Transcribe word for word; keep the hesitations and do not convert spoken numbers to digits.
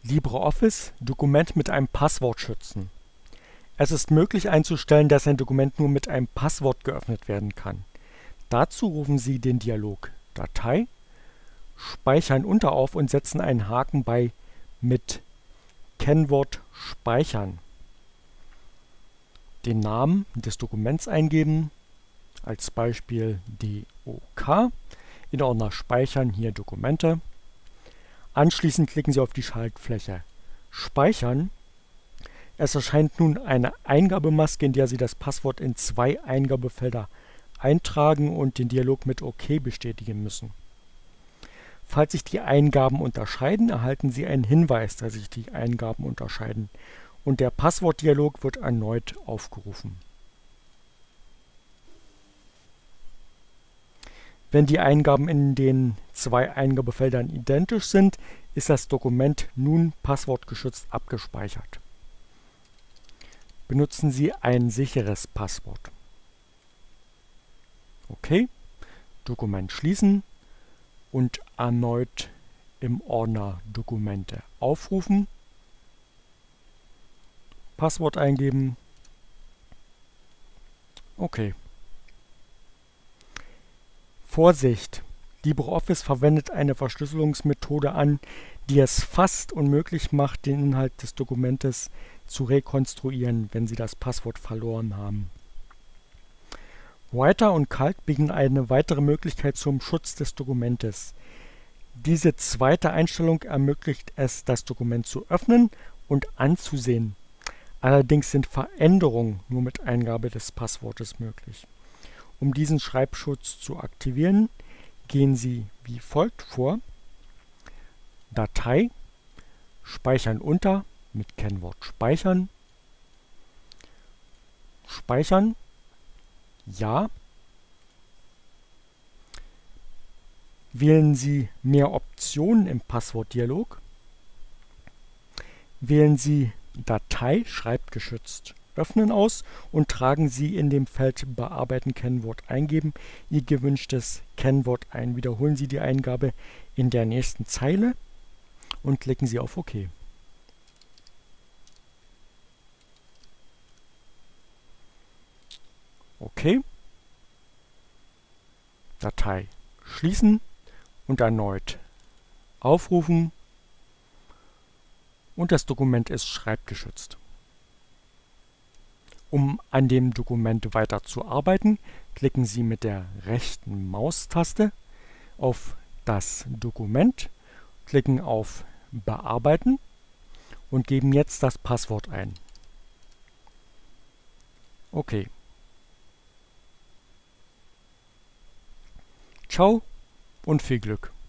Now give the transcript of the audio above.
LibreOffice Dokument mit einem Passwort schützen. Es ist möglich einzustellen, dass ein Dokument nur mit einem Passwort geöffnet werden kann. Dazu rufen Sie den Dialog Datei, Speichern unter auf und setzen einen Haken bei mit Kennwort Speichern. Den Namen des Dokuments eingeben, als Beispiel D O K, in Ordner Speichern, hier Dokumente. Anschließend klicken Sie auf die Schaltfläche Speichern. Es erscheint nun eine Eingabemaske, in der Sie das Passwort in zwei Eingabefelder eintragen und den Dialog mit OK bestätigen müssen. Falls sich die Eingaben unterscheiden, erhalten Sie einen Hinweis, dass sich die Eingaben unterscheiden, und der Passwortdialog wird erneut aufgerufen. Wenn die Eingaben in den zwei Eingabefeldern identisch sind, ist das Dokument nun passwortgeschützt abgespeichert. Benutzen Sie ein sicheres Passwort. Okay, Dokument schließen und erneut im Ordner Dokumente aufrufen. Passwort eingeben. Okay. Vorsicht! LibreOffice verwendet eine Verschlüsselungsmethode an, die es fast unmöglich macht, den Inhalt des Dokumentes zu rekonstruieren, wenn Sie das Passwort verloren haben. Writer und Calc bieten eine weitere Möglichkeit zum Schutz des Dokumentes. Diese zweite Einstellung ermöglicht es, das Dokument zu öffnen und anzusehen. Allerdings sind Veränderungen nur mit Eingabe des Passwortes möglich. Um diesen Schreibschutz zu aktivieren, gehen Sie wie folgt vor: Datei, Speichern unter mit Kennwort Speichern, Speichern, Ja. Wählen Sie Mehr Optionen im Passwortdialog. Wählen Sie Datei schreibgeschützt öffnen aus und tragen Sie in dem Feld Bearbeiten Kennwort eingeben Ihr gewünschtes Kennwort ein. Wiederholen Sie die Eingabe in der nächsten Zeile und klicken Sie auf OK. OK. Datei schließen und erneut aufrufen, und das Dokument ist schreibgeschützt. Um an dem Dokument weiter zu arbeiten, klicken Sie mit der rechten Maustaste auf das Dokument, klicken auf Bearbeiten und geben jetzt das Passwort ein. Okay. Ciao und viel Glück!